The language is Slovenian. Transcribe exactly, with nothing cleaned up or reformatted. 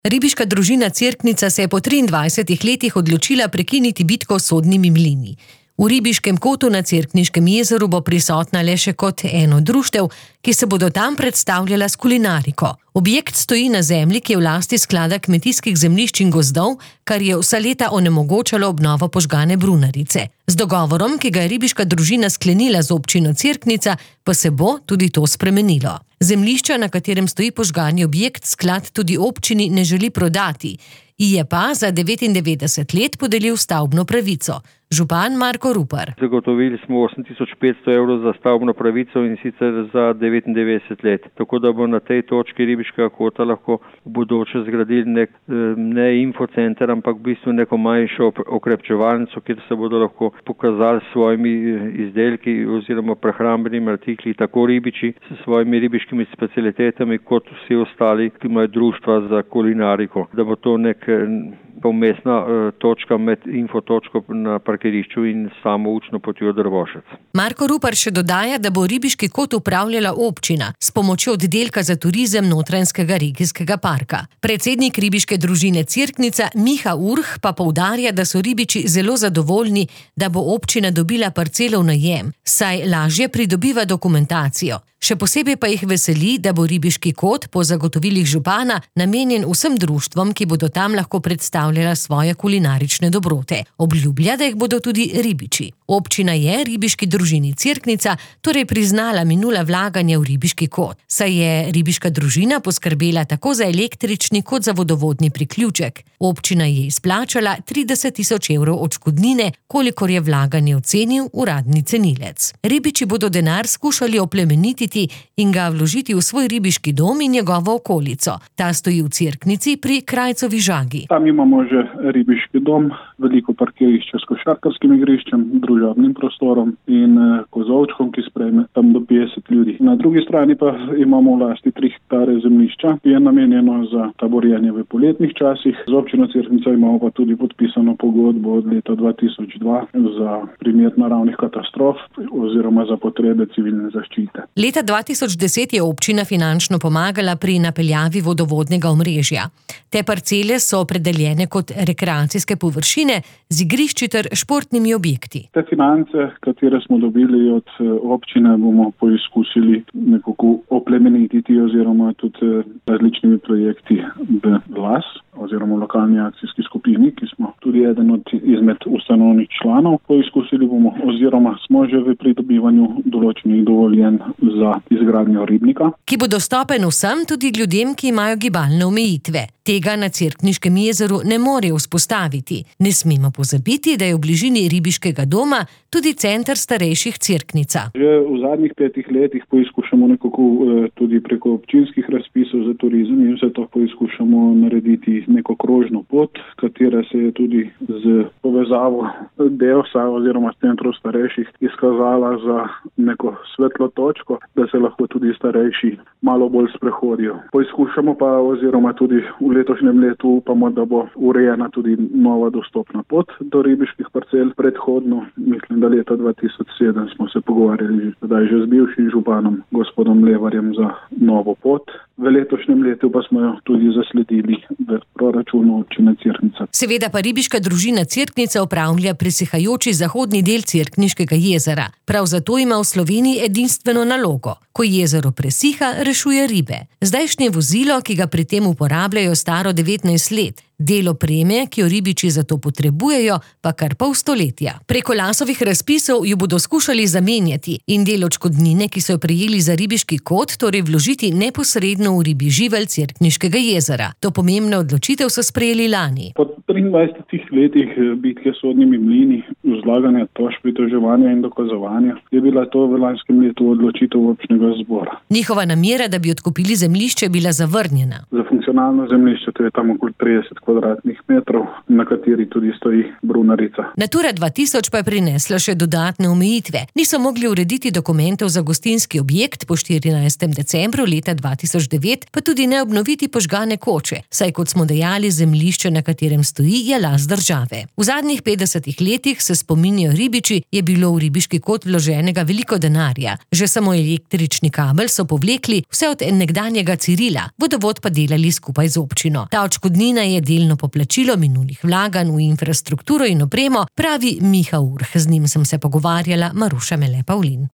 Ribiška družina Cerknica se je po triindvajsetih letih odločila prekiniti bitko s sodnimi mlini. V Ribiškem kotu na Cerkniškem jezeru bo prisotna le še kot eno društev, ki se bodo tam predstavljala s kulinariko. Objekt stoji na zemlji, ki je v lasti sklada kmetijskih zemljišč in gozdov, kar je vsa leta onemogočalo obnovo požgane brunarice. Z dogovorom, ki ga je ribiška družina sklenila z občino Cerknica, pa se bo tudi to spremenilo. Zemljišča, na katerem stoji požgani objekt, sklad tudi občini ne želi prodati. Ji je pa za devetindevetdeset let podelil stavbno pravico. Župan Marko Rupar. Zagotovili smo osem tisoč petsto evrov za stavbno pravico in sicer za devetindevetdeset let. Tako da bo na tej točki Ribiškega kota lahko v bodoče zgradili nek, ne infocenter, ampak v bistvu neko manjšo okrepčevalnico, kjer se bodo lahko pokazali s svojimi izdelki oziroma prehrambenimi artikli, tako ribiči s svojimi ribiškimi specialitetami, kot vsi ostali, ki imajo društva za kulinariko. Da bo to nek pomestna uh, točka med infotočko na parkirišču in samo učno potjo Drvošec. Marko Rupar še dodaja, da bo Ribiški kot upravljala občina s pomočjo oddelka za turizem Notranjskega regijskega parka. Predsednik ribiške družine Cerknica Miha Urh pa poudarja, da so ribiči zelo zadovoljni, da bo občina dobila parcelo v najem, saj lažje pridobiva dokumentacijo. Še posebej pa jih veseli, da bo Ribiški kot po zagotovilih župana namenjen vsem društvom, ki bodo tam lahko predstavljala svoje kulinarične dobrote. Obljublja, da jih bodo tudi ribiči. Občina je ribiški družini Cerknica torej priznala minula vlaganja v Ribiški kot, saj je ribiška družina poskrbela tako za električni kot za vodovodni priključek. Občina je izplačala trideset tisoč evrov odškodnine, kolikor je vlaganje ocenil uradni cenilec. Ribiči bodo denar skušali oplemeniti in ga vložiti v svoj ribiški dom in njegovo okolico. Ta stoji v Cerknici pri Krajcovi žagi. Tam imamo že ribiški dom, veliko parkirišče s košarkarskim igriščem, družabnim prostorom in kozovčkom, ki sprejme tam do petdeset ljudi. Na drugi strani pa imamo v lasti tri hektare zemljišča, ki je namenjeno za taborjenje v poletnih časih. Z občino Cerknica imamo pa tudi podpisano pogodbo od leta dva tisoč dva za primer naravnih katastrof oziroma za potrebe civilne zaščite. Leta dva tisoč deset je občina finančno pomagala pri napeljavi vodovodnega omrežja. Te parcele so opredeljene kot rekreacijske površine z igrišči ter športnimi objekti. Te finance, katere smo dobili od občine, bomo poizkusili nekako oplemenititi oziroma tudi različnimi projekti v Las oziroma lokalni akcijski skupini, ki smo tudi eden od izmed ustanovnih članov. Poizkusili bomo oziroma smo že v pridobivanju določenih dovoljenj za izgradnjo ribnika, ki bo dostopen vsem, tudi ljudem, ki imajo gibalne omejitve. Tega na Cerkniškem jezeru ne morejo vzpostaviti. Ne smemo pozabiti, da je v bližini Ribiškega doma tudi center starejših Cerknica. Že v zadnjih petih letih poizkušamo nekako tudi preko občinskih razpisov za turizem in vse to poizkušamo narediti neko krožno pot, katera se je tudi z povezavo Deosa oziroma centrov starejših izkazala za neko svetlo točko, da se lahko tudi starejši malo bolj sprehodijo. Poizkušamo pa oziroma tudi v letošnjem letu upamo, da bo urejena tudi nova dostopna pot do ribiških parcel. Predhodno, mislim, da leta dva tisoč sedem smo se pogovarjali zdaj že z bivšim županom, gospodom Levarjem, za novo pot. V letošnjem letu pa smo jo tudi zasledili v proračunu občine Cerknica. Seveda pa ribiška družina Cerknica upravlja presihajoči zahodni del Cerkniškega jezera. Prav zato ima v Sloveniji edinstveno nalogo. Ko jezero presiha, rešuje ribe. Zdajšnje vozilo, ki ga pri tem uporabljajo, staro devetnajst let. Del opreme, ki jo ribiči za to potrebujejo, pa kar pol stoletja. Preko Lasovih razpisov jo bodo skušali zamenjati in del odškodnine, ki so jo prejeli za Ribiški kot, torej vložiti neposredno v ribji živelj Cerkniškega jezera. To pomembno odločitev so sprejeli lani. Po triindvajsetih letih bitke s sodnimi mlini, vzlaganja tožb, pritoževanja in dokazovanja, je bila to v lanskem letu odločitev občnega zbora. Njihova namera, da bi odkupili zemljišče, bila zavrnjena. Za funkcionalno zemljišče, to je tam okoli trideset kvadratnih metrov, na kateri tudi stoji brunarica. Natura dva tisoč pa je prinesla še dodatne omejitve. Niso mogli urediti dokumentov za gostinski objekt po štirinajstem decembru leta dva tisoč devet, pa tudi ne obnoviti požgane koče, saj kot smo dejali, zemljišče, na katerem stoji stoji, je last države. V zadnjih petdesetih letih, se spominjajo ribiči, je bilo v ribiški kot vloženega veliko denarja. Že samo električni kabel so povlekli vse od nekdanjega Cirila, vodovod pa delali skupaj z občino. Ta odškodnina je delno poplačilo minulih vlaganj v infrastrukturo in opremo, pravi Miha Urh. Z njim sem se pogovarjala, Maruša Mele Pavlin.